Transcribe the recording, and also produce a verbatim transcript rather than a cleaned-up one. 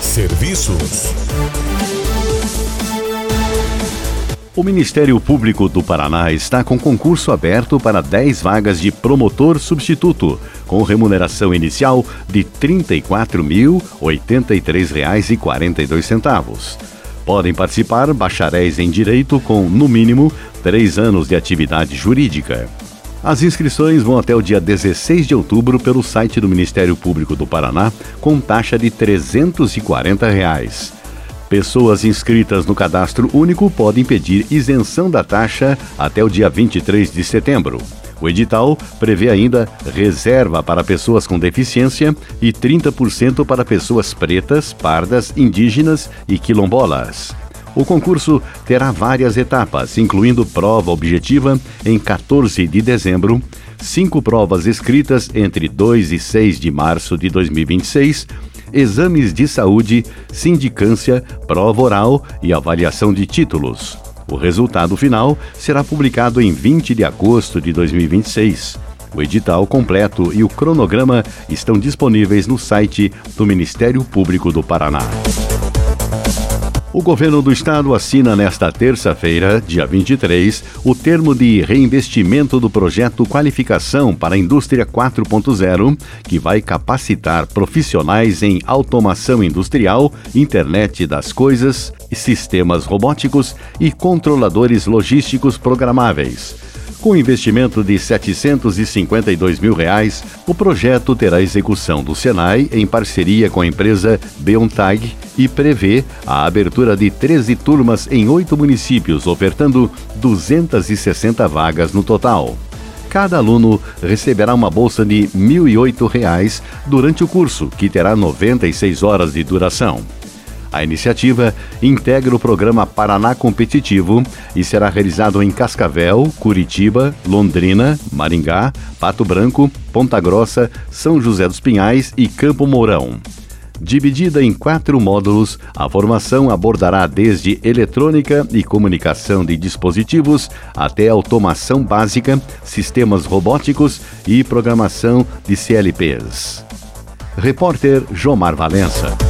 Serviços. O Ministério Público do Paraná está com concurso aberto para dez vagas de promotor substituto, com remuneração inicial de trinta e quatro mil, oitenta e três reais e quarenta e dois centavos. Podem participar bacharéis em Direito com, no mínimo, três anos de atividade jurídica. As inscrições vão até o dia dezesseis de outubro pelo site do Ministério Público do Paraná, com taxa de trezentos e quarenta reais. Pessoas inscritas no Cadastro Único podem pedir isenção da taxa até o dia vinte e três de setembro. O edital prevê ainda reserva para pessoas com deficiência e trinta por cento para pessoas pretas, pardas, indígenas e quilombolas. O concurso terá várias etapas, incluindo prova objetiva em quatorze de dezembro, cinco provas escritas entre dois e seis de março de dois mil e vinte e seis, exames de saúde, sindicância, prova oral e avaliação de títulos. O resultado final será publicado em vinte de agosto de dois mil e vinte e seis. O edital completo e o cronograma estão disponíveis no site do Ministério Público do Paraná. O governo do estado assina nesta terça-feira, dia vinte e três, o termo de reinvestimento do projeto Qualificação para a Indústria quatro ponto zero, que vai capacitar profissionais em automação industrial, internet das coisas, sistemas robóticos e controladores logísticos programáveis. Com investimento de setecentos e cinquenta e dois mil reais, o projeto terá execução do Senai em parceria com a empresa Beontag e prevê a abertura de treze turmas em oito municípios, ofertando duzentas e sessenta vagas no total. Cada aluno receberá uma bolsa de mil e oito reais durante o curso, que terá noventa e seis horas de duração. A iniciativa integra o programa Paraná Competitivo e será realizado em Cascavel, Curitiba, Londrina, Maringá, Pato Branco, Ponta Grossa, São José dos Pinhais e Campo Mourão. Dividida em quatro módulos, a formação abordará desde eletrônica e comunicação de dispositivos até automação básica, sistemas robóticos e programação de C L Ps. Repórter Jomar Valença.